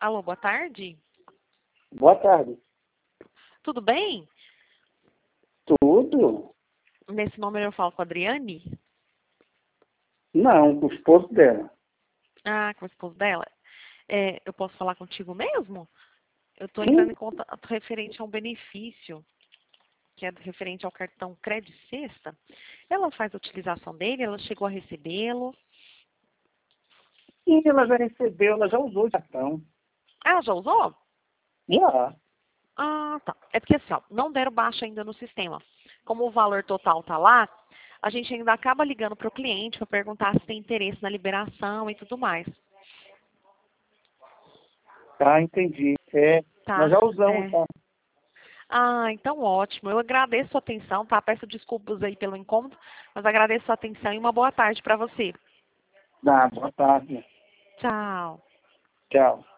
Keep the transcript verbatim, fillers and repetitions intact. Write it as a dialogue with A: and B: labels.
A: Alô, boa tarde.
B: Boa tarde.
A: Tudo bem?
B: Tudo?
A: Nesse número eu falo com a Adriane?
B: Não, com o esposo dela.
A: Ah, com o esposo dela. É, eu posso falar contigo mesmo? Eu estou entrando
B: Sim.
A: em contato referente a um benefício, que é referente ao cartão Crédito Sexta. Ela faz a utilização dele, ela chegou a recebê-lo.
B: Sim, ela já recebeu, ela já usou o cartão.
A: Ah, ela já usou?
B: Já.
A: Ah, tá. É porque assim, ó, não deram baixa ainda no sistema. Como o valor total tá lá, a gente ainda acaba ligando para o cliente para perguntar se tem interesse na liberação e tudo mais.
B: Tá, entendi. É, nós
A: Tá?
B: já usamos,
A: É.
B: tá?
A: Ah, então ótimo. Eu agradeço a sua atenção, tá? Peço desculpas aí pelo incômodo, mas agradeço a sua atenção e uma boa tarde para você.
B: Dá, boa tarde.
A: Tchau.
B: Tchau.